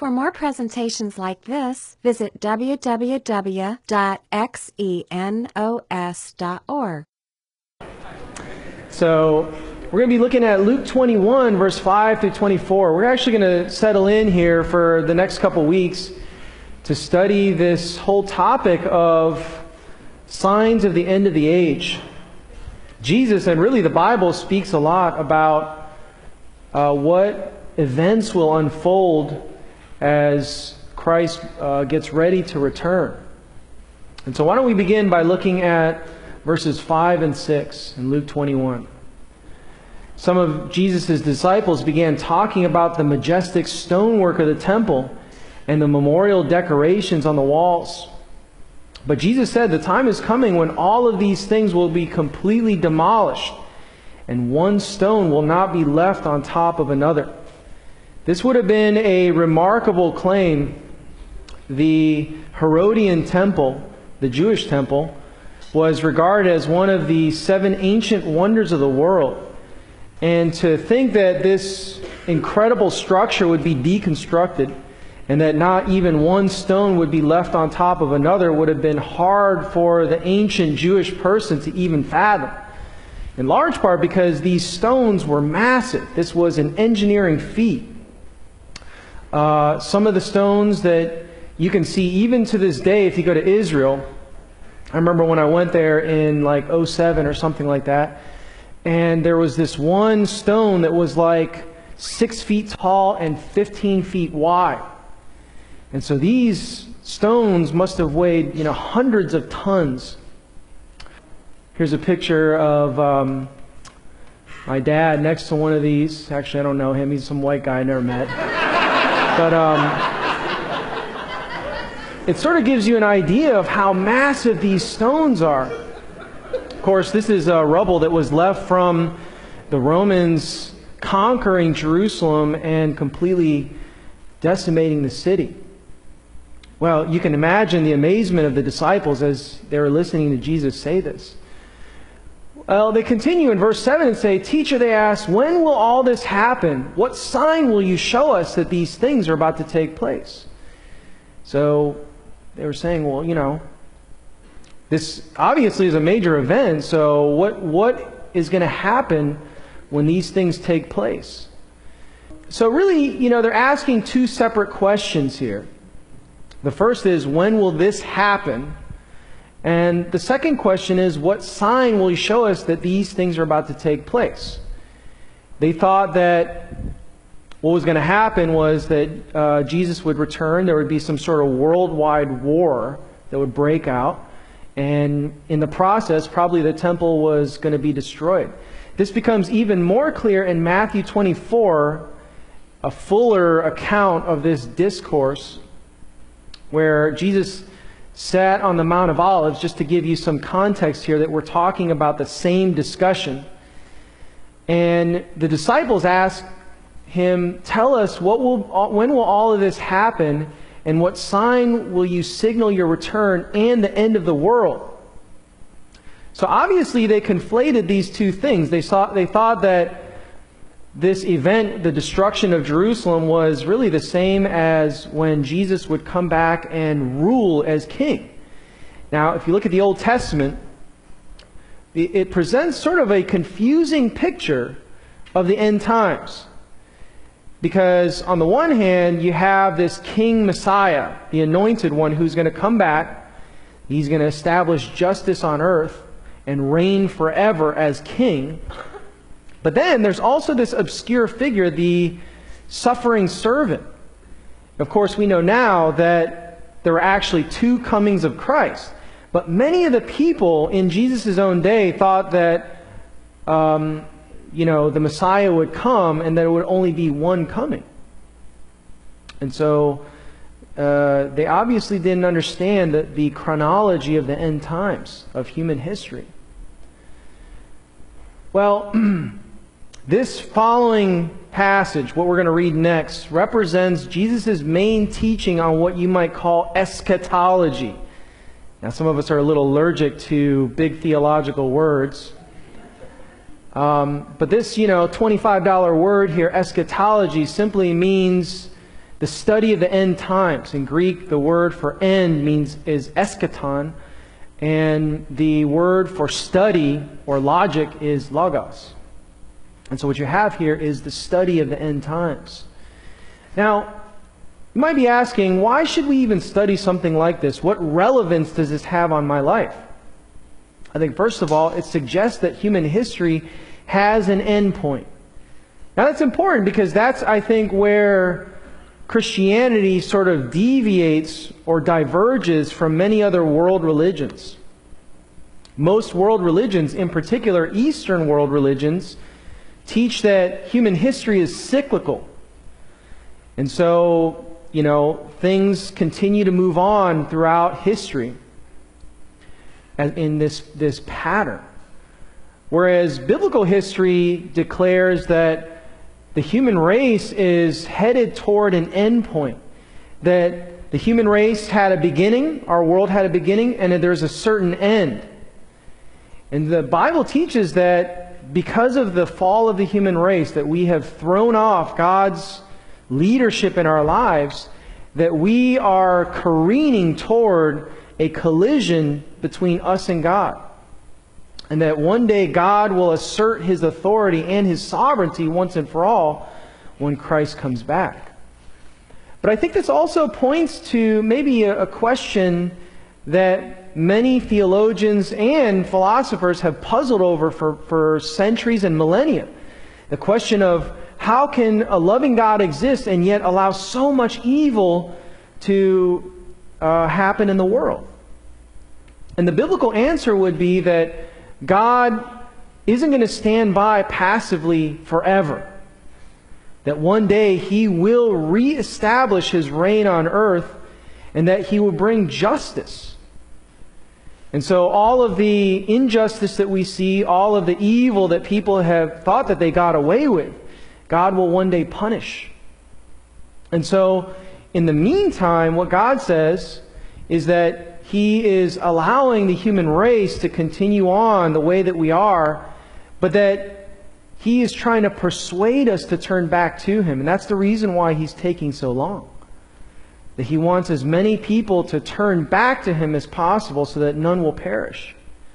For more presentations like this, visit www.xenos.org. So we're going to be looking at Luke 21, verse 5 through 24. We're actually going to settle in here for the next couple weeks to study this whole topic of signs of the end of the age. Jesus, and really the Bible, speaks a lot about what events will unfold as Christ gets ready to return. And so why don't we begin by looking at verses 5 and 6 in Luke 21. Some of Jesus' disciples began talking about the majestic stonework of the temple and the memorial decorations on the walls. But Jesus said, "The time is coming when all of these things will be completely demolished, and one stone will not be left on top of another." This would have been a remarkable claim. The Herodian temple, the Jewish temple, was regarded as one of the 7 ancient wonders of the world. And to think that this incredible structure would be deconstructed and that not even one stone would be left on top of another would have been hard for the ancient Jewish person to even fathom. In large part because these stones were massive. This was an engineering feat. Some of the stones that you can see even to this day if you go to Israel. I remember when I went there in like 2007 or something like that, and there was this one stone that was like 6 feet tall and 15 feet wide. And so these stones must have weighed, hundreds of tons. Here's a picture of my dad next to one of these. Actually, I don't know him. He's some white guy I never met. But it sort of gives you an idea of how massive these stones are. Of course, this is rubble that was left from the Romans conquering Jerusalem and completely decimating the city. Well, you can imagine the amazement of the disciples as they were listening to Jesus say this. Well, they continue in verse 7 and say, "Teacher," they ask, "when will all this happen? What sign will you show us that these things are about to take place?" So they were saying, well, this obviously is a major event, so what is going to happen when these things take place? So really, they're asking 2 separate questions here. The first is, when will this happen? And the second question is, what sign will you show us that these things are about to take place? They thought that what was going to happen was that Jesus would return. There would be some sort of worldwide war that would break out. And in the process, probably the temple was going to be destroyed. This becomes even more clear in Matthew 24, a fuller account of this discourse where Jesus sat on the Mount of Olives. Just to give you some context here, that we're talking about the same discussion. And the disciples asked him, "Tell us, when will all of this happen, and what sign will you signal your return and the end of the world?" So obviously they conflated these 2 things. They thought that this event, the destruction of Jerusalem, was really the same as when Jesus would come back and rule as king. Now, if you look at the Old Testament, it presents sort of a confusing picture of the end times. Because on the one hand, you have this King Messiah, the anointed one, who's going to come back. He's going to establish justice on earth and reign forever as king. But then there's also this obscure figure, the suffering servant. Of course, we know now that there were actually 2 comings of Christ. But many of the people in Jesus' own day thought that the Messiah would come and that it would only be one coming. And so they obviously didn't understand the chronology of the end times of human history. Well, this following passage, what we're going to read next, represents Jesus' main teaching on what you might call eschatology. Now, some of us are a little allergic to big theological words. But this, $25 word here, eschatology, simply means the study of the end times. In Greek, the word for end is eschaton, and the word for study or logic is logos. And so what you have here is the study of the end times. Now, you might be asking, why should we even study something like this? What relevance does this have on my life? I think, first of all, it suggests that human history has an end point. Now, that's important because that's, I think, where Christianity sort of deviates or diverges from many other world religions. Most world religions, in particular Eastern world religions, teach that human history is cyclical. And so, things continue to move on throughout history in this pattern. Whereas biblical history declares that the human race is headed toward an end point. That the human race had a beginning, our world had a beginning, and that there's a certain end. And the Bible teaches that because of the fall of the human race, that we have thrown off God's leadership in our lives, that we are careening toward a collision between us and God. And that one day God will assert His authority and His sovereignty once and for all when Christ comes back. But I think this also points to maybe a question that many theologians and philosophers have puzzled over for centuries and millennia. The question of how can a loving God exist and yet allow so much evil to happen in the world? And the biblical answer would be that God isn't going to stand by passively forever. That one day He will reestablish His reign on earth and that He will bring justice. And so all of the injustice that we see, all of the evil that people have thought that they got away with, God will one day punish. And so in the meantime, what God says is that He is allowing the human race to continue on the way that we are, but that He is trying to persuade us to turn back to Him. And that's the reason why He's taking so long. That He wants as many people to turn back to Him as possible so that none will perish.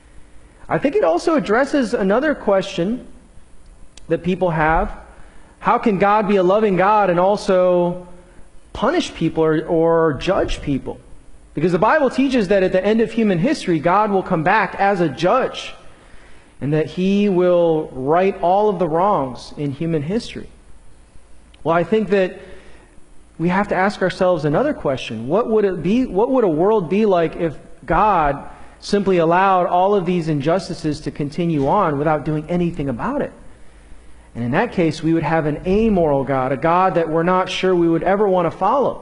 I think it also addresses another question that people have. How can God be a loving God and also punish people or judge people? Because the Bible teaches that at the end of human history, God will come back as a judge and that He will right all of the wrongs in human history. Well, I think that we have to ask ourselves another question. What would it be? What would a world be like if God simply allowed all of these injustices to continue on without doing anything about it? And in that case, we would have an amoral God, a God that we're not sure we would ever want to follow.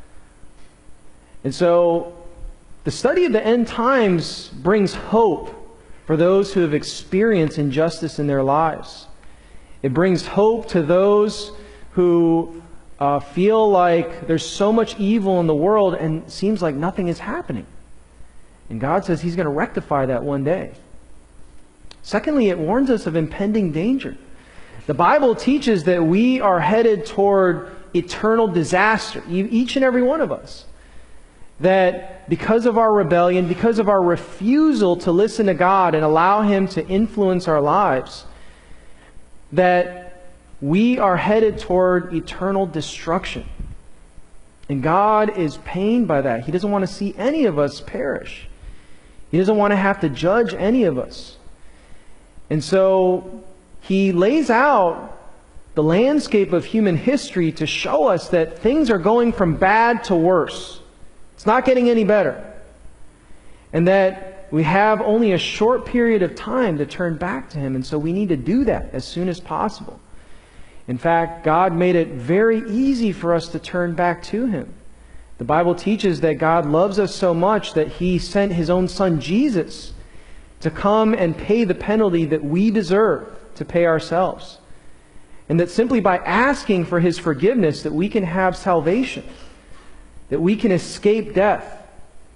And so, the study of the end times brings hope for those who have experienced injustice in their lives. It brings hope to those who feel like there's so much evil in the world and it seems like nothing is happening. And God says He's going to rectify that one day. Secondly, it warns us of impending danger. The Bible teaches that we are headed toward eternal disaster, each and every one of us. That because of our rebellion, because of our refusal to listen to God and allow Him to influence our lives, that we are headed toward eternal destruction. And God is pained by that. He doesn't want to see any of us perish. He doesn't want to have to judge any of us. And so He lays out the landscape of human history to show us that things are going from bad to worse. It's not getting any better. And that we have only a short period of time to turn back to Him. And so we need to do that as soon as possible. In fact, God made it very easy for us to turn back to Him. The Bible teaches that God loves us so much that He sent His own Son Jesus to come and pay the penalty that we deserve to pay ourselves. And that simply by asking for His forgiveness that we can have salvation. That we can escape death.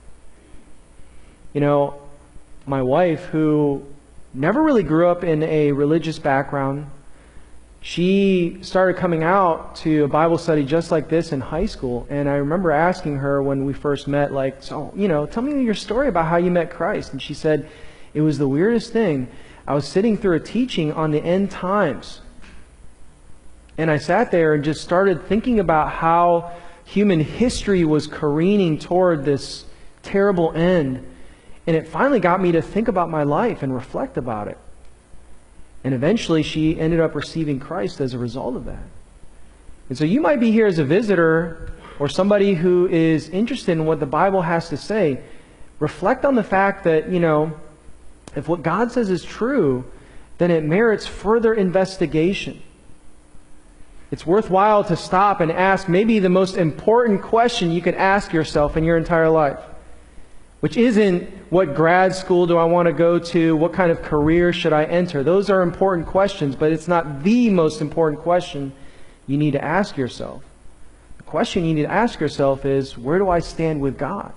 You know, my wife, who never really grew up in a religious background, she started coming out to a Bible study just like this in high school. And I remember asking her when we first met, like, so, tell me your story about how you met Christ. And she said, it was the weirdest thing. I was sitting through a teaching on the end times. And I sat there and just started thinking about how human history was careening toward this terrible end. And it finally got me to think about my life and reflect about it. And eventually she ended up receiving Christ as a result of that. And so you might be here as a visitor or somebody who is interested in what the Bible has to say. Reflect on the fact that, if what God says is true, then it merits further investigation. It's worthwhile to stop and ask maybe the most important question you could ask yourself in your entire life, which isn't what grad school do I want to go to, what kind of career should I enter. Those are important questions, but it's not the most important question you need to ask yourself. The question you need to ask yourself is, where do I stand with God?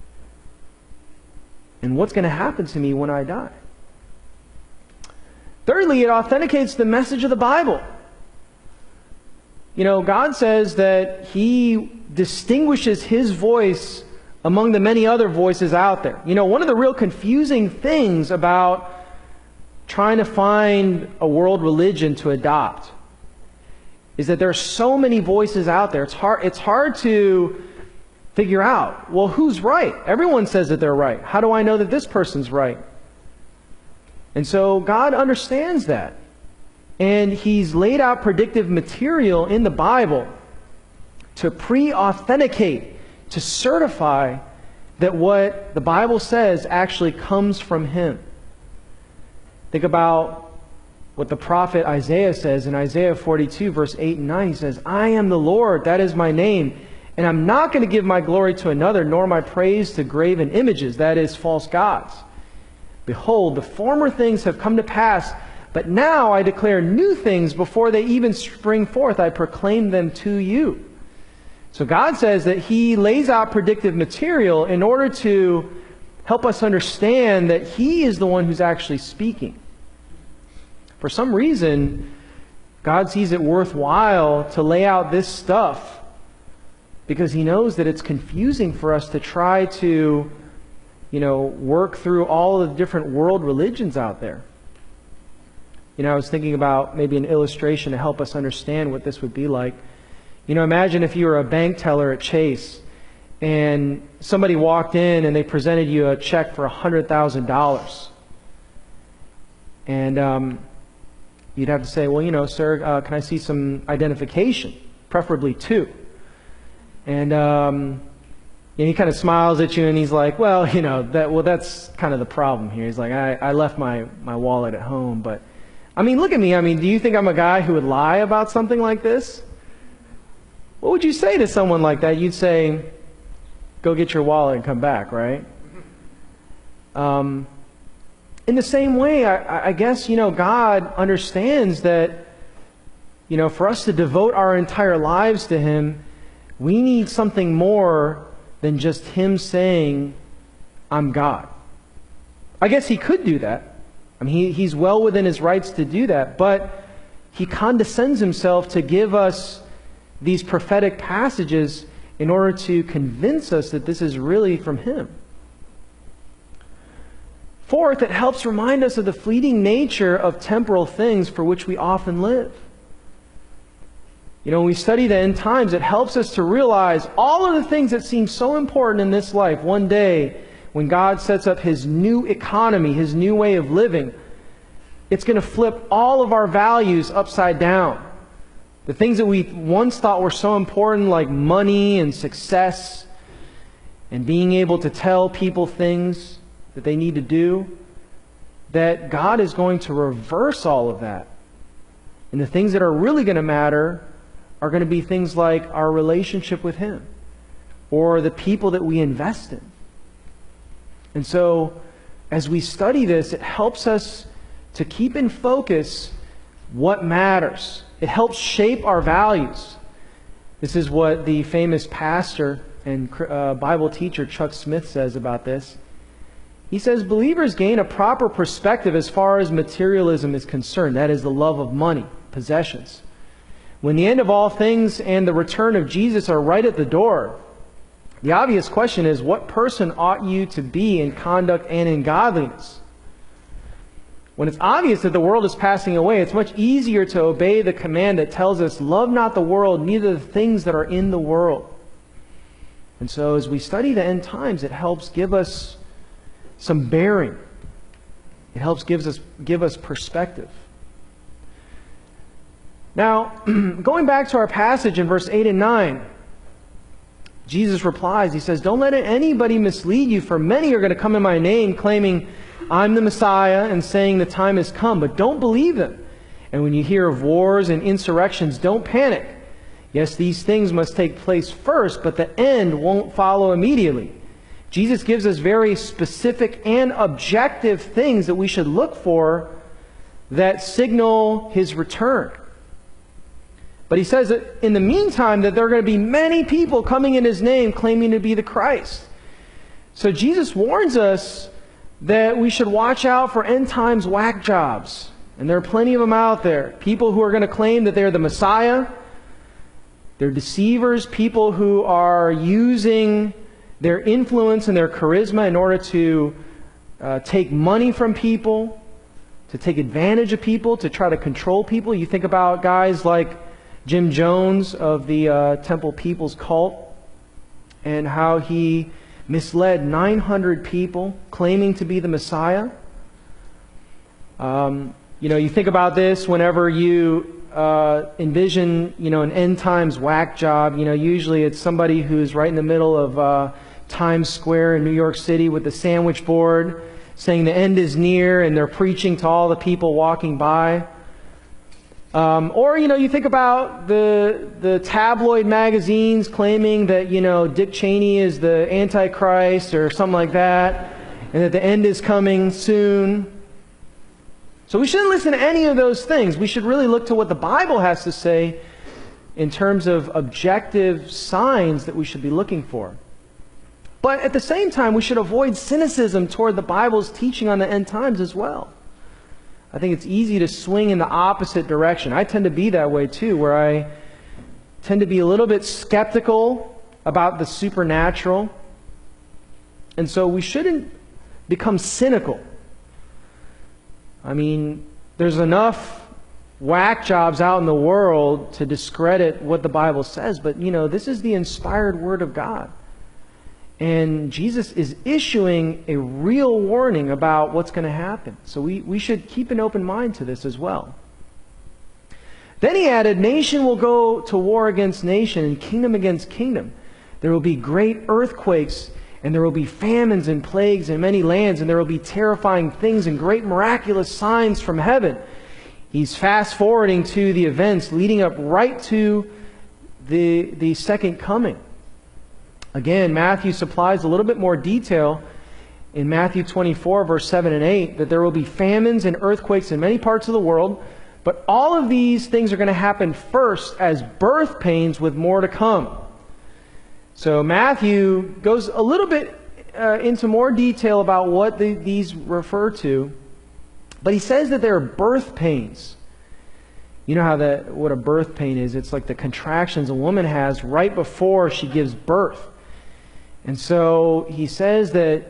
And what's going to happen to me when I die? Thirdly, it authenticates the message of the Bible. God says that He distinguishes His voice among the many other voices out there. One of the real confusing things about trying to find a world religion to adopt is that there are so many voices out there. It's hard to figure out, well, who's right? Everyone says that they're right. How do I know that this person's right? And so God understands that. And He's laid out predictive material in the Bible to pre-authenticate, to certify that what the Bible says actually comes from Him. Think about what the prophet Isaiah says in Isaiah 42, verse 8 and 9. He says, I am the Lord, that is my name, and I'm not going to give my glory to another, nor my praise to graven images, that is, false gods. Behold, the former things have come to pass, but now I declare new things before they even spring forth. I proclaim them to you. So God says that He lays out predictive material in order to help us understand that He is the one who's actually speaking. For some reason, God sees it worthwhile to lay out this stuff because He knows that it's confusing for us to try to, work through all of the different world religions out there. I was thinking about maybe an illustration to help us understand what this would be like. Imagine if you were a bank teller at Chase and somebody walked in and they presented you a check for $100,000. And you'd have to say, well, sir, can I see some identification? Preferably two. And he kind of smiles at you and he's like, that's kind of the problem here. He's like, I left my wallet at home. But, look at me. Do you think I'm a guy who would lie about something like this? What would you say to someone like that? You'd say, go get your wallet and come back, right? In the same way, I guess, God understands that, for us to devote our entire lives to Him, we need something more than just Him saying, I'm God. I guess He could do that. He's well within His rights to do that, but He condescends Himself to give us these prophetic passages in order to convince us that this is really from Him. Fourth, it helps remind us of the fleeting nature of temporal things for which we often live. When we study the end times, it helps us to realize all of the things that seem so important in this life. One day, when God sets up His new economy, His new way of living, it's going to flip all of our values upside down. The things that we once thought were so important, like money and success and being able to tell people things that they need to do, that God is going to reverse all of that. And the things that are really going to matter are going to be things like our relationship with Him or the people that we invest in. And so, as we study this, it helps us to keep in focus what matters. It helps shape our values. This is what the famous pastor and Bible teacher Chuck Smith says about this. He says, believers gain a proper perspective as far as materialism is concerned. That is the love of money, possessions. When the end of all things and the return of Jesus are right at the door, the obvious question is, what person ought you to be in conduct and in godliness? When it's obvious that the world is passing away, it's much easier to obey the command that tells us, love not the world, neither the things that are in the world. And so as we study the end times, it helps give us some bearing. It helps give us perspective. Now, going back to our passage in verse 8 and 9, Jesus replies, he says, don't let anybody mislead you, for many are going to come in my name, claiming I'm the Messiah and saying the time has come, but don't believe them. And when you hear of wars and insurrections, don't panic. Yes, these things must take place first, but the end won't follow immediately. Jesus gives us very specific and objective things that we should look for that signal his return. But he says that in the meantime that there are going to be many people coming in his name claiming to be the Christ. So Jesus warns us that we should watch out for end times whack jobs. And there are plenty of them out there. People who are going to claim that they're the Messiah. They're deceivers, people who are using their influence and their charisma in order to take money from people, to take advantage of people, to try to control people. You think about guys like Jim Jones of the Temple People's Cult and how he misled 900 people claiming to be the Messiah. You think about this whenever you envision, an end times whack job. Usually it's somebody who's right in the middle of Times Square in New York City with the sandwich board saying the end is near, and they're preaching to all the people walking by. Or you think about the tabloid magazines claiming that, Dick Cheney is the Antichrist or something like that, and that the end is coming soon. So we shouldn't listen to any of those things. We should really look to what the Bible has to say in terms of objective signs that we should be looking for. But at the same time, we should avoid cynicism toward the Bible's teaching on the end times as well. I think it's easy to swing in the opposite direction. I tend to be that way too, where I tend to be a little bit skeptical about the supernatural. And so we shouldn't become cynical. There's enough whack jobs out in the world to discredit what the Bible says, but this is the inspired Word of God. And Jesus is issuing a real warning about what's going to happen. So we should keep an open mind to this as well. Then he added, nation will go to war against nation and kingdom against kingdom. There will be great earthquakes, and there will be famines and plagues in many lands, and there will be terrifying things and great miraculous signs from heaven. He's fast forwarding to the events leading up right to the second coming. Again, Matthew supplies a little bit more detail in Matthew 24, verse 7 and 8, that there will be famines and earthquakes in many parts of the world, but all of these things are going to happen first as birth pains with more to come. So Matthew goes a little bit into more detail about what these refer to, but he says that there are birth pains. You know what a birth pain is? It's like the contractions a woman has right before she gives birth. And so he says that,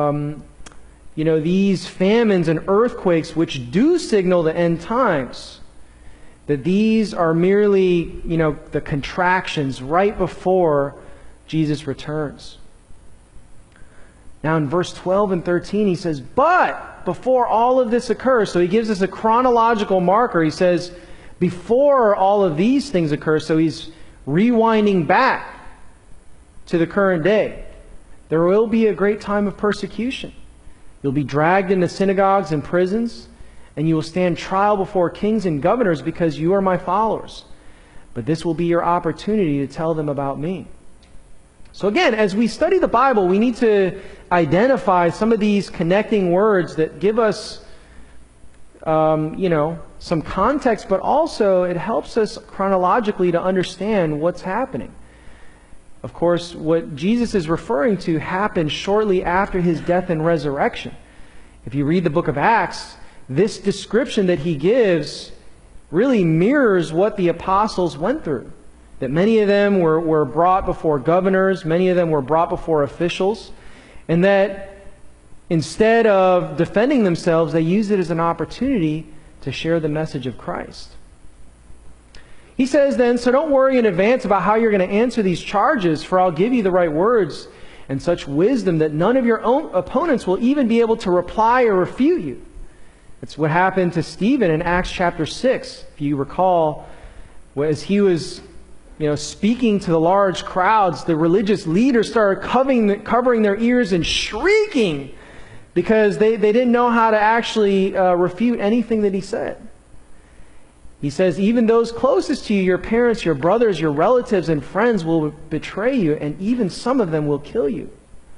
these famines and earthquakes, which do signal the end times, that these are merely, the contractions right before Jesus returns. Now in verse 12 and 13, he says, but before all of this occurs, so he gives us a chronological marker. He says, before all of these things occur, so he's rewinding back to the current day. There will be a great time of persecution. You'll be dragged into synagogues and prisons, and you will stand trial before kings and governors because you are my followers. But this will be your opportunity to tell them about me. So again, as we study the Bible, we need to identify some of these connecting words that give us, some context, but also it helps us chronologically to understand what's happening. Of course, what Jesus is referring to happened shortly after his death and resurrection. If you read the book of Acts, this description that he gives really mirrors what the apostles went through. That many of them were brought before governors, many of them were brought before officials, and that instead of defending themselves, they used it as an opportunity to share the message of Christ. He says then, so don't worry in advance about how you're going to answer these charges, for I'll give you the right words and such wisdom that none of your own opponents will even be able to reply or refute you. It's what happened to Stephen in Acts chapter 6. If you recall, as he was speaking to the large crowds, the religious leaders started covering their ears and shrieking because they didn't know how to actually refute anything that he said. He says, even those closest to you, your parents, your brothers, your relatives, and friends will betray you, and even some of them will kill you.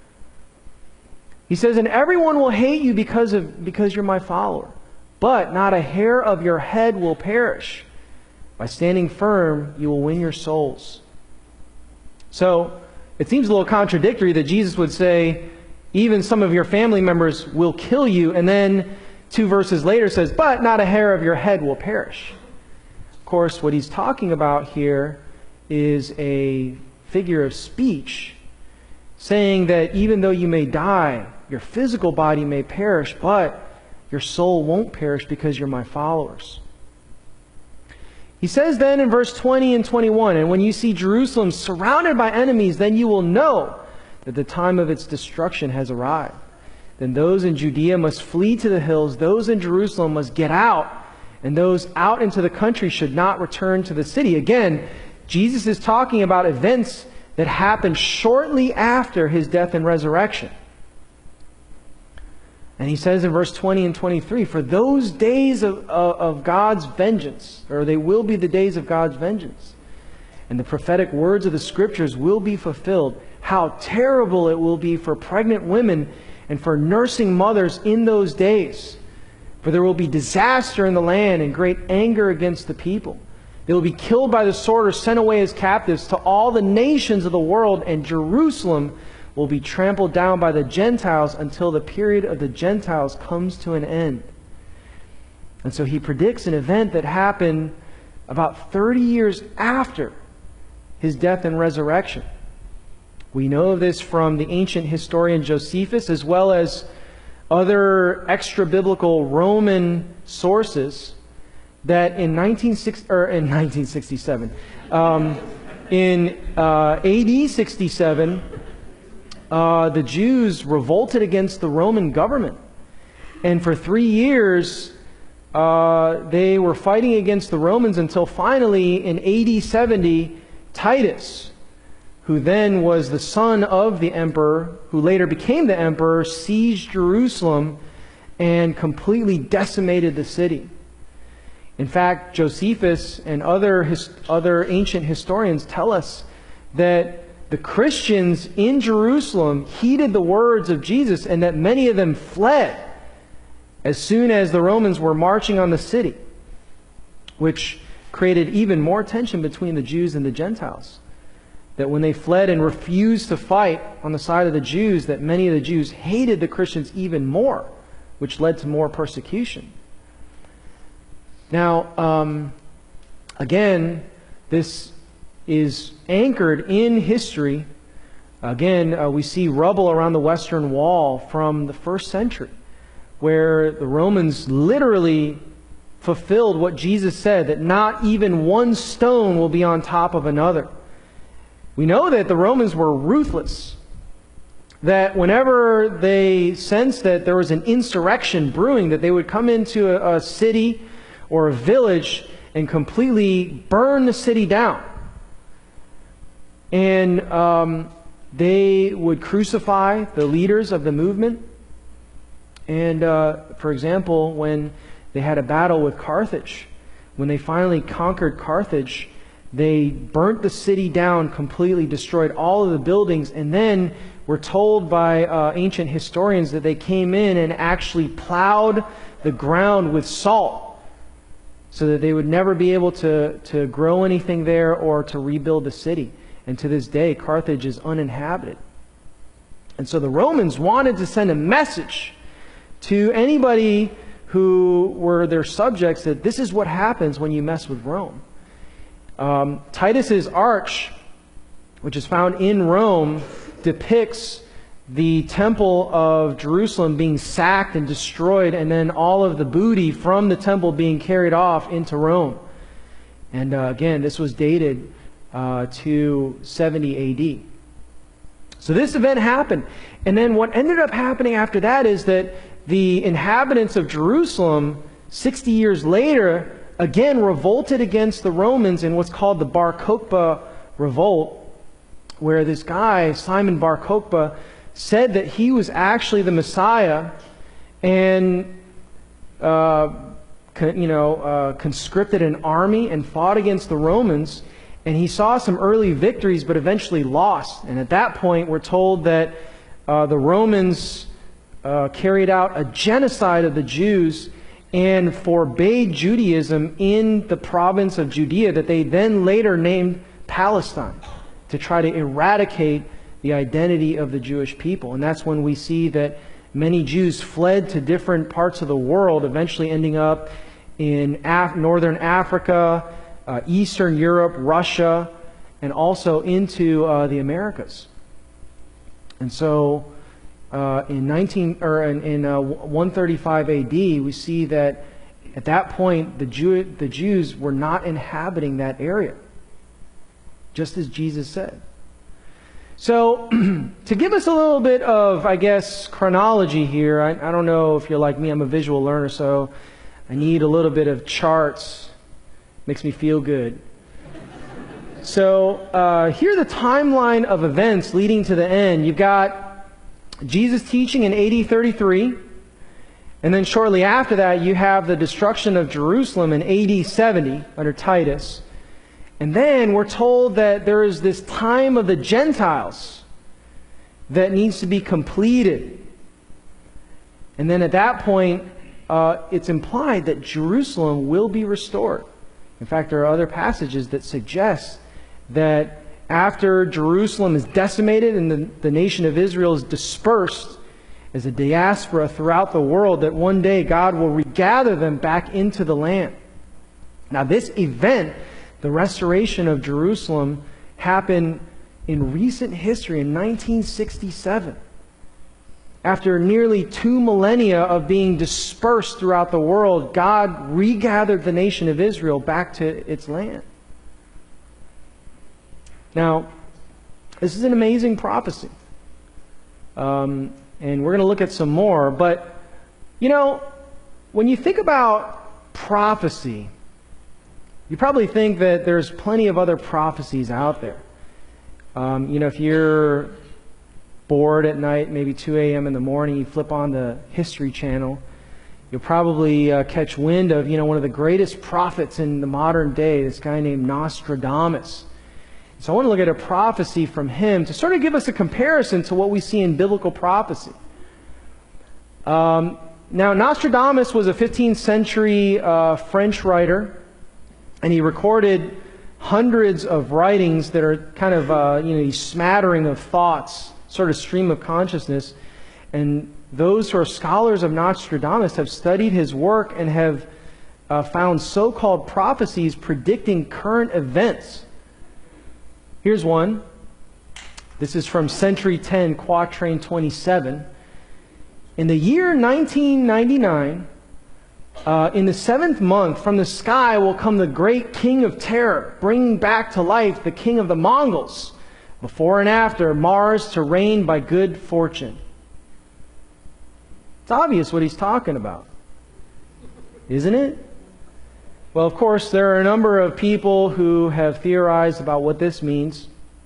He says, and everyone will hate you because you're my follower. But not a hair of your head will perish. By standing firm, you will win your souls. So, it seems a little contradictory that Jesus would say, even some of your family members will kill you, and then 2 verses later says, but not a hair of your head will perish. Of course, what he's talking about here is a figure of speech, saying that even though you may die, your physical body may perish, but your soul won't perish because you're my followers. He says then in verse 20 and 21, and when you see Jerusalem surrounded by enemies, then you will know that the time of its destruction has arrived. Then those in Judea must flee to the hills, those in Jerusalem must get out, and those out into the country should not return to the city. Again, Jesus is talking about events that happened shortly after his death and resurrection. And he says in verse 20 and 23, for those days of God's vengeance, or they will be the days of God's vengeance, and the prophetic words of the Scriptures will be fulfilled. How terrible it will be for pregnant women and for nursing mothers in those days. For there will be disaster in the land and great anger against the people. They will be killed by the sword or sent away as captives to all the nations of the world, and Jerusalem will be trampled down by the Gentiles until the period of the Gentiles comes to an end. And so he predicts an event that happened about 30 years after his death and resurrection. We know of this from the ancient historian Josephus, as well as other extra-biblical Roman sources, that in 1967, in AD 67, the Jews revolted against the Roman government. And for 3 years, they were fighting against the Romans until finally in AD 70, Titus, who then was the son of the emperor, who later became the emperor, sieged Jerusalem and completely decimated the city. In fact, Josephus and other ancient historians tell us that the Christians in Jerusalem heeded the words of Jesus, and that many of them fled as soon as the Romans were marching on the city, which created even more tension between the Jews and the Gentiles. That when they fled and refused to fight on the side of the Jews, that many of the Jews hated the Christians even more, which led to more persecution. Now, again, this is anchored in history. Again, we see rubble around the Western Wall from the 1st century, where the Romans literally fulfilled what Jesus said, that not even one stone will be on top of another. We know that the Romans were ruthless, that whenever they sensed that there was an insurrection brewing, that they would come into a city or a village and completely burn the city down. And they would crucify the leaders of the movement. And, for example, when they had a battle with Carthage, when they finally conquered Carthage, they burnt the city down completely, destroyed all of the buildings, and then we're told by ancient historians that they came in and actually plowed the ground with salt so that they would never be able to grow anything there or to rebuild the city. And to this day, Carthage is uninhabited. And so the Romans wanted to send a message to anybody who were their subjects that this is what happens when you mess with Rome. Titus's arch, which is found in Rome, depicts the temple of Jerusalem being sacked and destroyed, and then all of the booty from the temple being carried off into Rome. And again, this was dated to 70 A.D. So this event happened. And then what ended up happening after that is that the inhabitants of Jerusalem, 60 years later, again revolted against the Romans in what's called the Bar Kokhba revolt, where this guy, Simon Bar Kokhba, said that he was actually the Messiah and conscripted an army and fought against the Romans. And he saw some early victories, but eventually lost. And at that point, we're told that the Romans carried out a genocide of the Jews and forbade Judaism in the province of Judea that they then later named Palestine, to try to eradicate the identity of the Jewish people. And that's when we see that many Jews fled to different parts of the world, eventually ending up in northern Africa, Eastern Europe, Russia, and also into the Americas. And so in 135 AD, we see that at that point the Jews were not inhabiting that area, just as Jesus said. So, to give us a little bit of, I guess, chronology here, I don't know if you're like me, I'm a visual learner, so I need a little bit of charts. Makes me feel good. So, here's the timeline of events leading to the end. You've got Jesus teaching in AD 33, and then shortly after that, you have the destruction of Jerusalem in AD 70 under Titus. And then we're told that there is this time of the Gentiles that needs to be completed. And then at that point, it's implied that Jerusalem will be restored. In fact, there are other passages that suggest that after Jerusalem is decimated and the nation of Israel is dispersed as a diaspora throughout the world, that one day God will regather them back into the land. Now, this event, the restoration of Jerusalem, happened in recent history in 1967. After nearly 2 millennia of being dispersed throughout the world, God regathered the nation of Israel back to its land. Now, this is an amazing prophecy. And we're going to look at some more. But, when you think about prophecy, you probably think that there's plenty of other prophecies out there. If you're bored at night, maybe 2 a.m. in the morning, you flip on the History Channel, you'll probably catch wind of, one of the greatest prophets in the modern day, this guy named Nostradamus. So I want to look at a prophecy from him to sort of give us a comparison to what we see in biblical prophecy. Now, Nostradamus was a 15th century French writer, and he recorded hundreds of writings that are kind of, a smattering of thoughts, sort of stream of consciousness. And those who are scholars of Nostradamus have studied his work and have found so-called prophecies predicting current events. Here's one. This is from Century 10, Quatrain 27. In the year 1999, in the 7th month, from the sky will come the great king of terror, bringing back to life the king of the Mongols, before and after Mars to reign by good fortune. It's obvious what he's talking about, isn't it? Well, of course, there are a number of people who have theorized about what this means.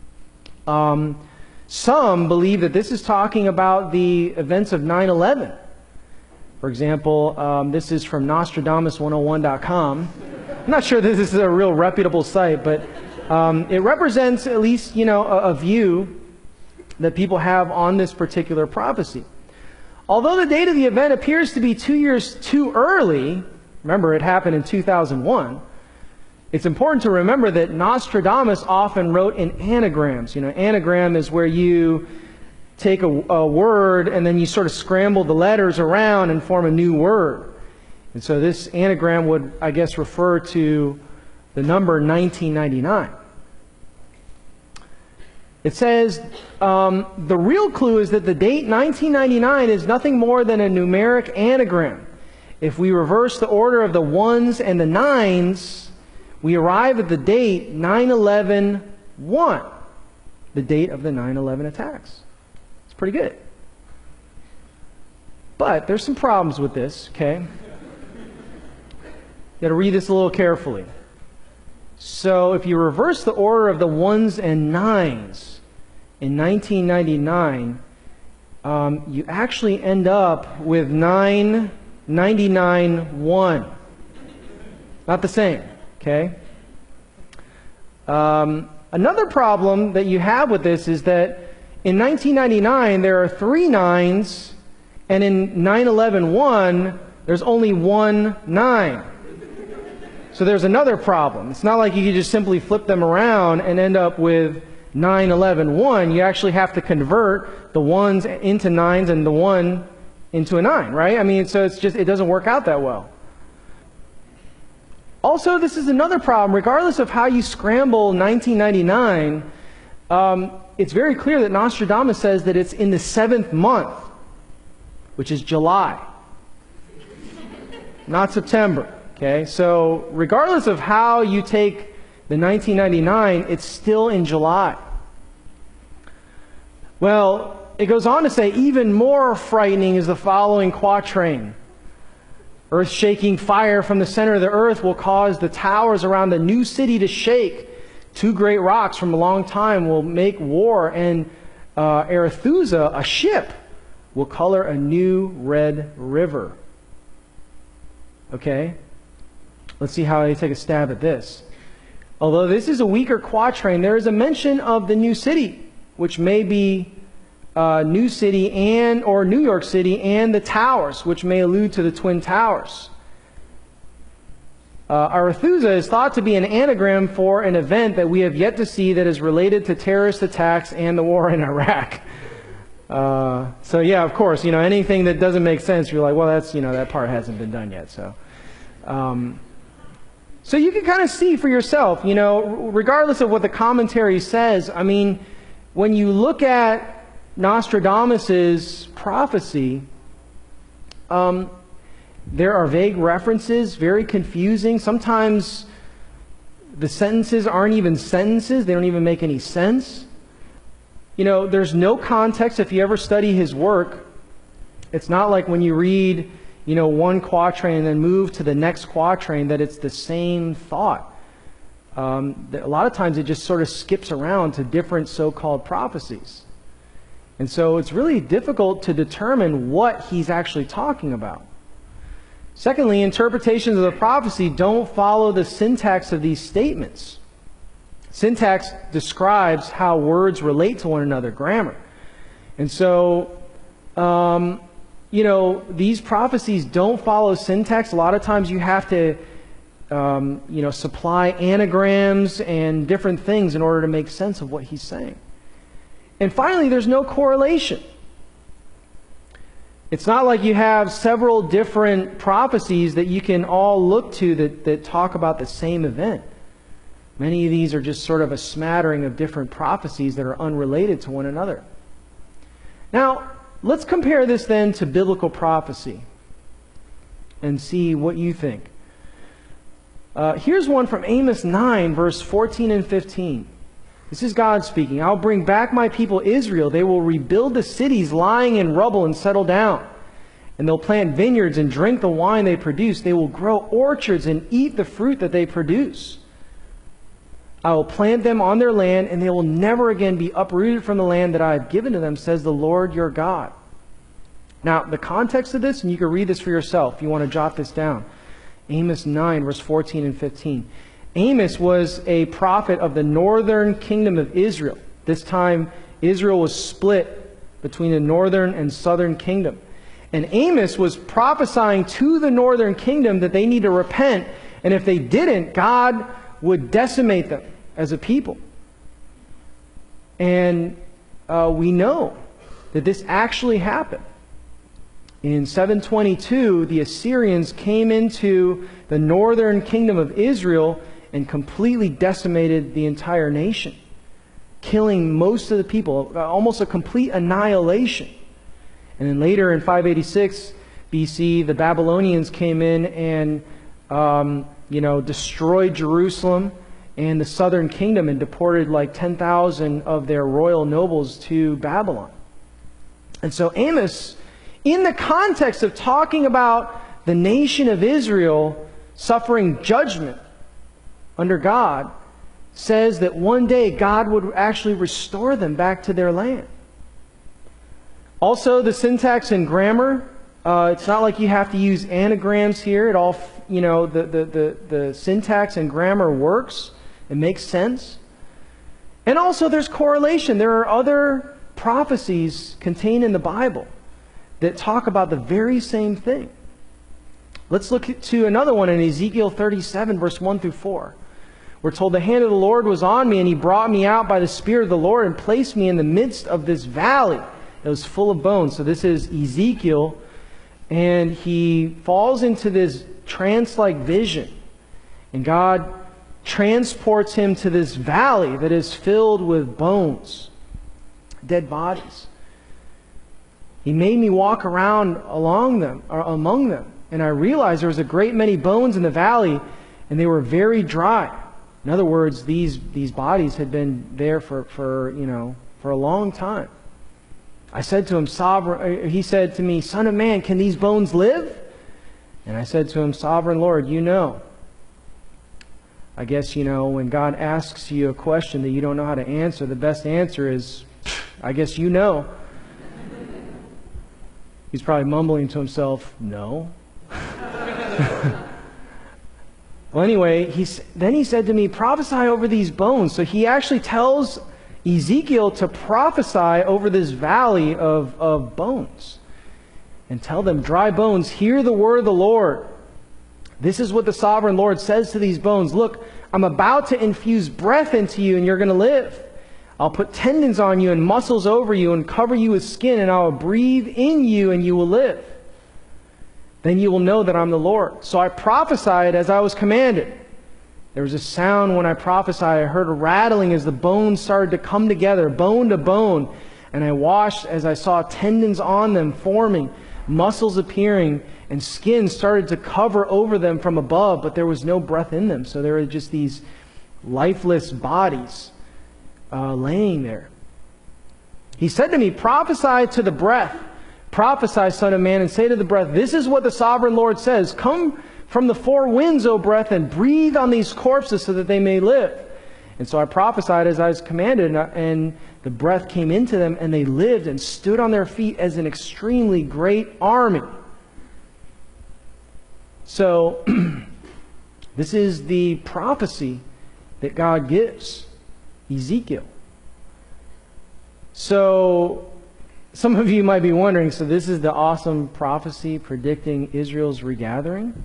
Some believe that this is talking about the events of 9/11. For example, this is from Nostradamus101.com. I'm not sure this is a real reputable site, but it represents at least, a view that people have on this particular prophecy. Although the date of the event appears to be 2 years too early, remember it happened in 2001, it's important to remember that Nostradamus often wrote in anagrams. Anagram is where you take a word and then you sort of scramble the letters around and form a new word. And so this anagram would, I guess, refer to the number 1999. It says the real clue is that the date 1999 is nothing more than a numeric anagram. If we reverse the order of the ones and the nines, we arrive at the date 9/11/1, the date of the 9/11 attacks. It's pretty good. But there's some problems with this, okay? You got to read this a little carefully. So if you reverse the order of the ones and nines in 1999, you actually end up with 999/1. Not the same, okay? Another problem that you have with this is that in 1999 there are 3 nines, and in 9/11/1 there's only 1 9. So there's another problem. It's not like you can just simply flip them around and end up with 9/11/1. You actually have to convert the ones into nines and the 1 into a 9, right? I mean, so it doesn't work out that well. Also, this is another problem. Regardless of how you scramble 1999, it's very clear that Nostradamus says that it's in the 7th month, which is July, not September. Okay, so regardless of how you take the 1999, it's still in July. Well, it goes on to say, even more frightening is the following quatrain. Earth-shaking fire from the center of the earth will cause the towers around the new city to shake. 2 great rocks from a long time will make war, and Arethusa, a ship, will color a new red river. Okay? Let's see how I take a stab at this. Although this is a weaker quatrain, there is a mention of the new city, which may be New City or New York City, and the towers, which may allude to the Twin Towers. Arethusa is thought to be an anagram for an event that we have yet to see that is related to terrorist attacks and the war in Iraq. So yeah, of course, anything that doesn't make sense, you're like, well, that's, that part hasn't been done yet. So you can kind of see for yourself, regardless of what the commentary says. I mean, when you look at Nostradamus's prophecy, there are vague references, very confusing. Sometimes the sentences aren't even sentences. They don't even make any sense. There's no context if you ever study his work. It's not like when you read, one quatrain and then move to the next quatrain that it's the same thought. A lot of times it just sort of skips around to different so-called prophecies. And so it's really difficult to determine what he's actually talking about. Secondly, interpretations of the prophecy don't follow the syntax of these statements. Syntax describes how words relate to one another, grammar. And so, these prophecies don't follow syntax. A lot of times you have to, supply anagrams and different things in order to make sense of what he's saying. And finally, there's no correlation. It's not like you have several different prophecies that you can all look to that talk about the same event. Many of these are just sort of a smattering of different prophecies that are unrelated to one another. Now, let's compare this then to biblical prophecy and see what you think. Here's one from Amos 9, verse 14 and 15. This is God speaking. I'll bring back my people Israel. They will rebuild the cities lying in rubble and settle down. And they'll plant vineyards and drink the wine they produce. They will grow orchards and eat the fruit that they produce. I will plant them on their land, and they will never again be uprooted from the land that I have given to them, says the Lord your God. Now, the context of this, and you can read this for yourself if you want to jot this down. Amos 9, verse 14 and 15. Amos was a prophet of the northern kingdom of Israel. This time, Israel was split between the northern and southern kingdom. And Amos was prophesying to the northern kingdom that they need to repent, and if they didn't, God would decimate them as a people. And we know that this actually happened. In 722, the Assyrians came into the northern kingdom of Israel and completely decimated the entire nation, killing most of the people, almost a complete annihilation. And then later in 586 BC, the Babylonians came in and destroyed Jerusalem and the southern kingdom and deported like 10,000 of their royal nobles to Babylon. And so Amos, in the context of talking about the nation of Israel suffering judgment under God, says that one day God would actually restore them back to their land. Also, the syntax and grammar, it's not like you have to use anagrams here. It all, the syntax and grammar works. It makes sense. And also there's correlation. There are other prophecies contained in the Bible that talk about the very same thing. Let's look to another one in Ezekiel 37, verse 1 through 4. We're told, the hand of the Lord was on me, and He brought me out by the Spirit of the Lord and placed me in the midst of this valley that was full of bones. So this is Ezekiel, and he falls into this trance-like vision. And God transports him to this valley that is filled with bones, dead bodies. He made me walk around among them, and I realized there was a great many bones in the valley, and they were very dry. In other words, these bodies had been there for a long time. I said to him, he said to me, Son of man, can these bones live? And I said to him, Sovereign Lord, you know. I guess, when God asks you a question that you don't know how to answer, the best answer is, I guess you know. He's probably mumbling to himself, no. Well, anyway, then he said to me, prophesy over these bones. So he actually tells Ezekiel to prophesy over this valley of bones. And tell them, dry bones, hear the word of the Lord. This is what the sovereign Lord says to these bones. Look, I'm about to infuse breath into you and you're going to live. I'll put tendons on you and muscles over you and cover you with skin, and I will breathe in you and you will live. Then you will know that I'm the Lord. So I prophesied as I was commanded. There was a sound when I prophesied. I heard a rattling as the bones started to come together, bone to bone. And I watched as I saw tendons on them forming, muscles appearing, and skin started to cover over them from above, but there was no breath in them. So there were just these lifeless bodies laying there. He said to me, prophesy to the breath. Prophesy, Son of man, and say to the breath, this is what the sovereign Lord says. Come from the four winds, O breath, and breathe on these corpses so that they may live. And so I prophesied as I was commanded, and the breath came into them, and they lived and stood on their feet as an extremely great army. So, this is the prophecy that God gives Ezekiel. So, some of you might be wondering, so this is the awesome prophecy predicting Israel's regathering?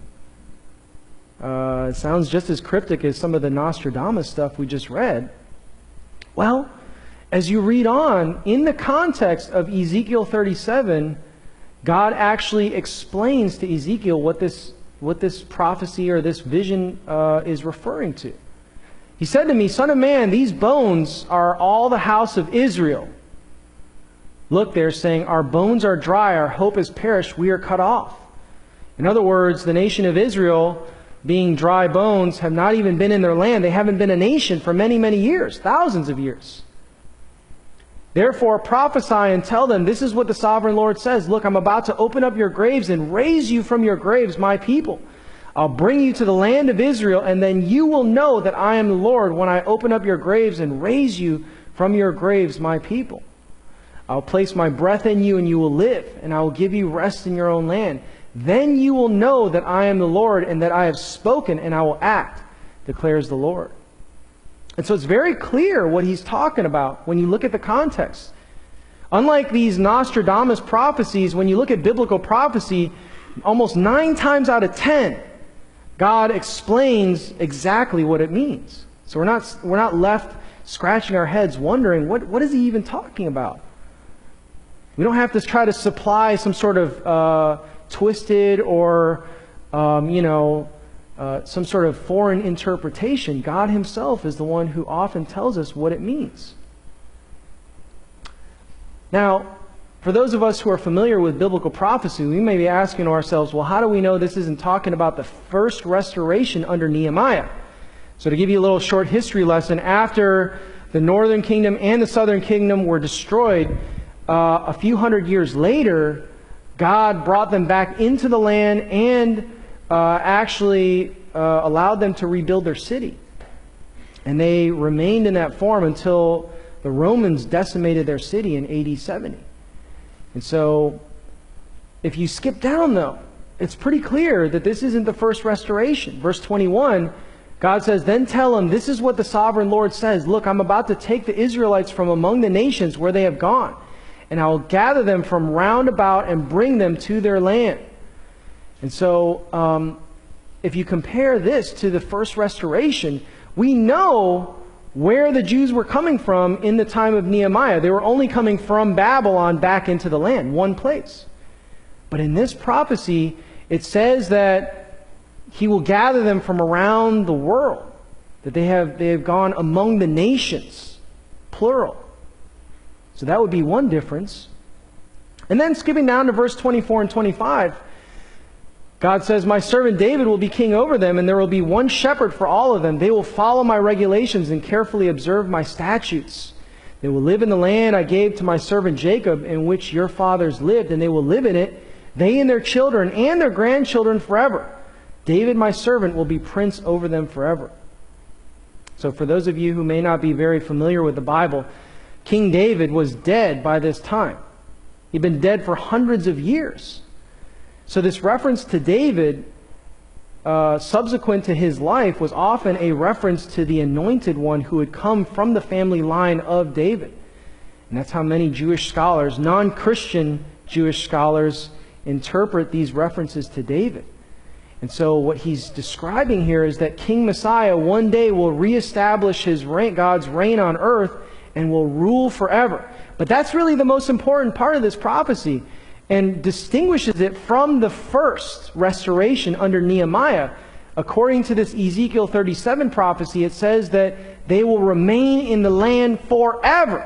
It sounds just as cryptic as some of the Nostradamus stuff we just read. Well, as you read on, in the context of Ezekiel 37, God actually explains to Ezekiel what this prophecy or this vision is referring to. He said to me, Son of man, these bones are all the house of Israel. Look, they're saying, our bones are dry, our hope has perished, we are cut off. In other words, the nation of Israel, being dry bones, have not even been in their land. They haven't been a nation for many, many years, thousands of years. Therefore prophesy and tell them, this is what the sovereign Lord says. Look, I'm about to open up your graves and raise you from your graves, my people. I'll bring you to the land of Israel, and then you will know that I am the Lord when I open up your graves and raise you from your graves, my people. I'll place my breath in you and you will live, and I will give you rest in your own land. Then you will know that I am the Lord, and that I have spoken and I will act, declares the Lord. And so it's very clear what he's talking about when you look at the context. Unlike these Nostradamus prophecies, when you look at biblical prophecy, almost 9 times out of 10, God explains exactly what it means. So we're not left scratching our heads wondering, what is he even talking about? We don't have to try to supply some sort of twisted or, some sort of foreign interpretation. God himself is the one who often tells us what it means. Now, for those of us who are familiar with biblical prophecy, we may be asking ourselves, well, how do we know this isn't talking about the first restoration under Nehemiah? So to give you a little short history lesson, after the northern kingdom and the southern kingdom were destroyed, a few hundred years later, God brought them back into the land and actually allowed them to rebuild their city. And they remained in that form until the Romans decimated their city in AD 70. And so, if you skip down though, it's pretty clear that this isn't the first restoration. Verse 21, God says, "Then tell them, this is what the sovereign Lord says. Look, I'm about to take the Israelites from among the nations where they have gone, and I will gather them from round about and bring them to their land." And so, if you compare this to the first restoration, we know where the Jews were coming from in the time of Nehemiah. They were only coming from Babylon back into the land, one place. But in this prophecy, it says that he will gather them from around the world, that they have gone among the nations, plural. So that would be one difference. And then skipping down to verse 24 and 25, God says, "My servant David will be king over them, and there will be one shepherd for all of them. They will follow my regulations and carefully observe my statutes. They will live in the land I gave to my servant Jacob, in which your fathers lived, and they will live in it, they and their children and their grandchildren forever. David, my servant, will be prince over them forever." So for those of you who may not be very familiar with the Bible, King David was dead by this time. He'd been dead for hundreds of years. So this reference to David, subsequent to his life, was often a reference to the anointed one who had come from the family line of David. And that's how many Jewish scholars, non-Christian Jewish scholars, interpret these references to David. And so what he's describing here is that King Messiah one day will reestablish his reign, God's reign on earth, and will rule forever. But that's really the most important part of this prophecy, and distinguishes it from the first restoration under Nehemiah. According to this Ezekiel 37 prophecy, it says that they will remain in the land forever.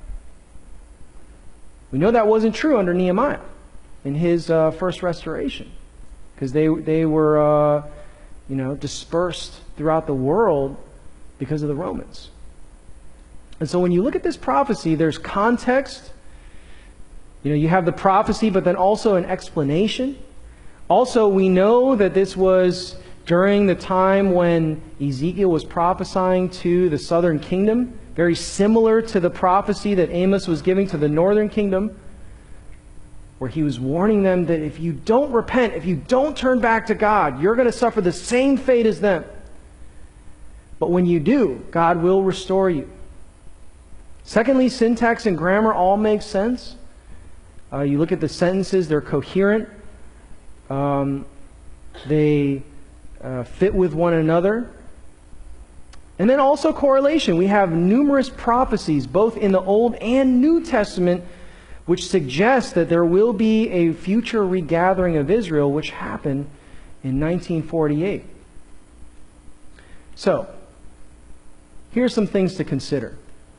We know that wasn't true under Nehemiah in his first restoration, because they were dispersed throughout the world because of the Romans. And so when you look at this prophecy, there's context. You have the prophecy, but then also an explanation. Also, we know that this was during the time when Ezekiel was prophesying to the southern kingdom, very similar to the prophecy that Amos was giving to the northern kingdom, where he was warning them that if you don't repent, if you don't turn back to God, you're going to suffer the same fate as them. But when you do, God will restore you. Secondly, syntax and grammar all make sense. You look at the sentences, they're coherent. They fit with one another. And then also correlation. We have numerous prophecies, both in the Old and New Testament, which suggest that there will be a future regathering of Israel, which happened in 1948. So, here's some things to consider.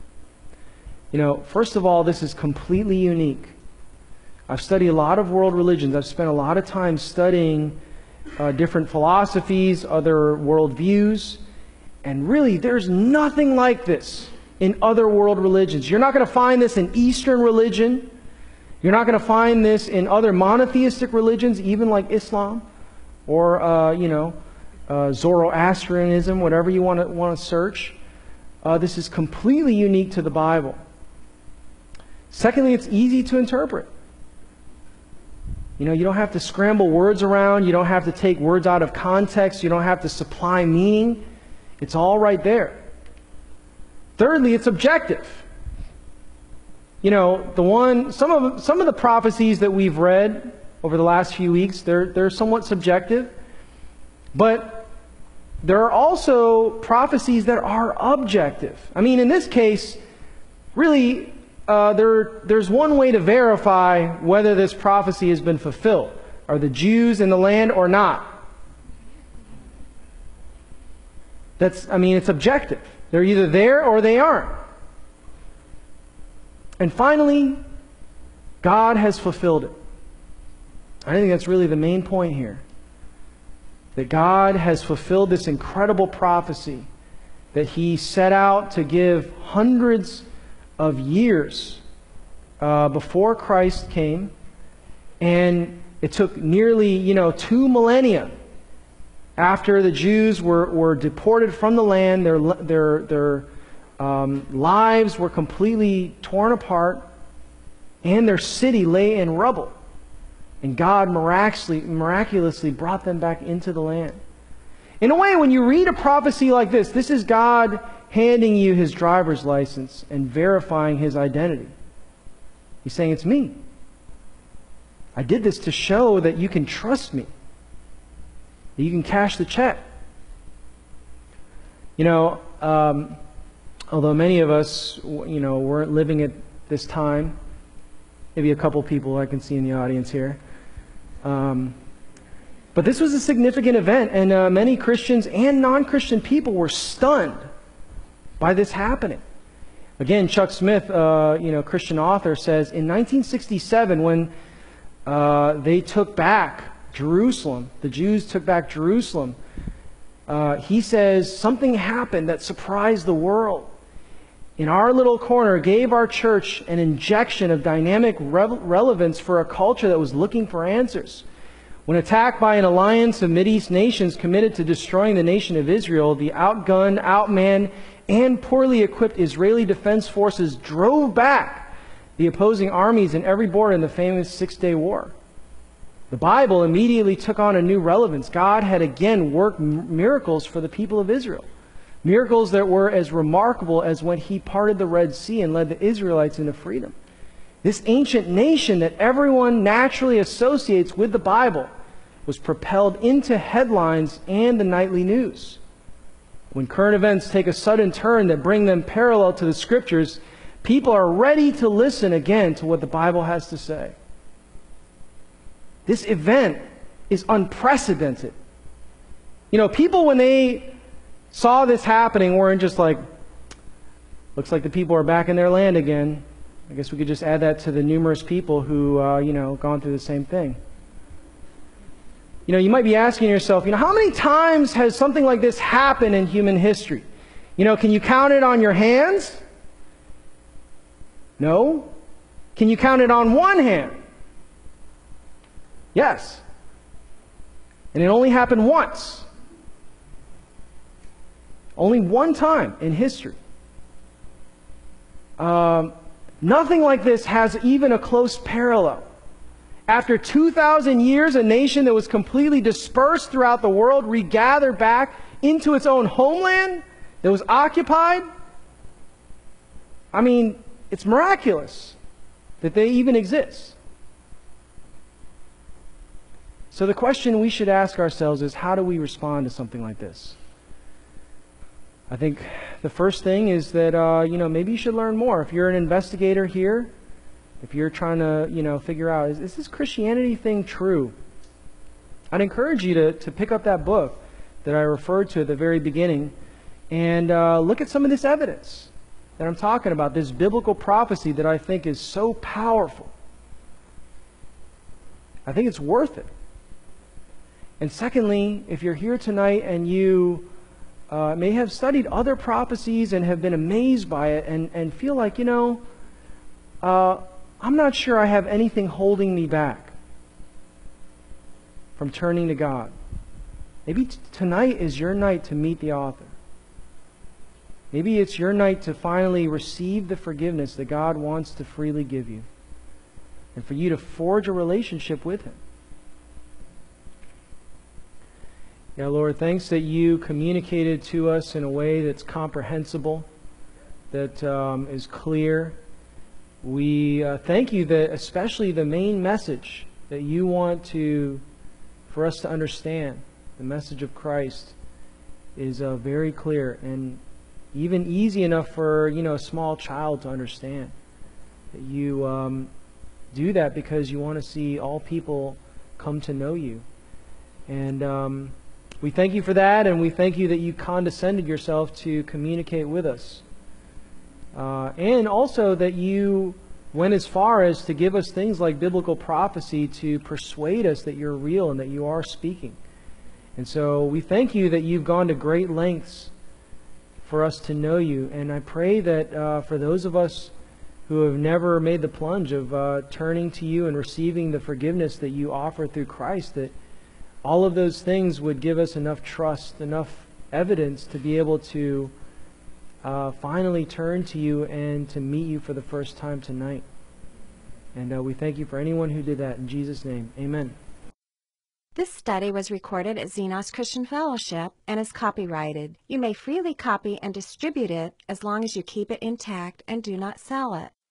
First of all, this is completely unique. I've studied a lot of world religions. I've spent a lot of time studying different philosophies, other worldviews, and really there's nothing like this in other world religions. You're not going to find this in Eastern religion. You're not going to find this in other monotheistic religions, even like Islam or Zoroastrianism, whatever you want to search. This is completely unique to the Bible. Secondly, it's easy to interpret. You don't have to scramble words around. You don't have to take words out of context. You don't have to supply meaning. It's all right there. Thirdly, it's objective. Some of the prophecies that we've read over the last few weeks, they're somewhat subjective. But there are also prophecies that are objective. In this case, really, there's one way to verify whether this prophecy has been fulfilled. Are the Jews in the land or not? It's objective. They're either there or they aren't. And finally, God has fulfilled it. I think that's really the main point here. That God has fulfilled this incredible prophecy that He set out to give hundreds of years before Christ came. And it took nearly, 2 millennia after the Jews were deported from the land. Their lives were completely torn apart, and their city lay in rubble. And God miraculously brought them back into the land. In a way, when you read a prophecy like this is God handing you His driver's license and verifying His identity. He's saying, it's me. I did this to show that you can trust me, that you can cash the check. Although many of us, weren't living at this time, maybe a couple people I can see in the audience here. But this was a significant event, and many Christians and non-Christian people were stunned by this happening. Again, Chuck Smith, Christian author, says in 1967, when they took back Jerusalem, the Jews took back Jerusalem, he says something happened that surprised the world. In our little corner, gave our church an injection of dynamic relevance for a culture that was looking for answers. When attacked by an alliance of Mideast nations committed to destroying the nation of Israel, the outgunned, outmanned, and poorly equipped Israeli defense forces drove back the opposing armies in every border in the famous Six-Day War. The Bible immediately took on a new relevance. God had again worked miracles for the people of Israel. Miracles that were as remarkable as when He parted the Red Sea and led the Israelites into freedom. This ancient nation that everyone naturally associates with the Bible was propelled into headlines and the nightly news. When current events take a sudden turn that bring them parallel to the Scriptures, people are ready to listen again to what the Bible has to say. This event is unprecedented. People, when they saw this happening, weren't just like, looks like the people are back in their land again. I guess we could just add that to the numerous people who, gone through the same thing. You might be asking yourself, how many times has something like this happened in human history? Can you count it on your hands? No. Can you count it on one hand? Yes. And it only happened once. Only one time in history. Nothing like this has even a close parallel. After 2,000 years, a nation that was completely dispersed throughout the world regathered back into its own homeland that was occupied. It's miraculous that they even exist. So the question we should ask ourselves is, how do we respond to something like this? I think the first thing is that, maybe you should learn more. If you're an investigator here, if you're trying to, figure out, is this Christianity thing true? I'd encourage you to pick up that book that I referred to at the very beginning and look at some of this evidence that I'm talking about, this biblical prophecy that I think is so powerful. I think it's worth it. And secondly, if you're here tonight and you may have studied other prophecies and have been amazed by it and feel like, I'm not sure I have anything holding me back from turning to God. Maybe tonight is your night to meet the author. Maybe it's your night to finally receive the forgiveness that God wants to freely give you, and for you to forge a relationship with Him. Yeah, Lord, thanks that you communicated to us in a way that's comprehensible, that is clear. We thank you that especially the main message that you want for us to understand, the message of Christ, is very clear and even easy enough for a small child to understand. that you do that because you want to see all people come to know you. And we thank you for that, and we thank you that you condescended yourself to communicate with us. And also that you went as far as to give us things like biblical prophecy to persuade us that you're real and that you are speaking. And so we thank you that you've gone to great lengths for us to know you. And I pray that for those of us who have never made the plunge of turning to you and receiving the forgiveness that you offer through Christ, that all of those things would give us enough trust, enough evidence to be able to finally turn to you and to meet you for the first time tonight. And we thank you for anyone who did that. In Jesus' name, amen. This study was recorded at Xenos Christian Fellowship and is copyrighted. You may freely copy and distribute it as long as you keep it intact and do not sell it.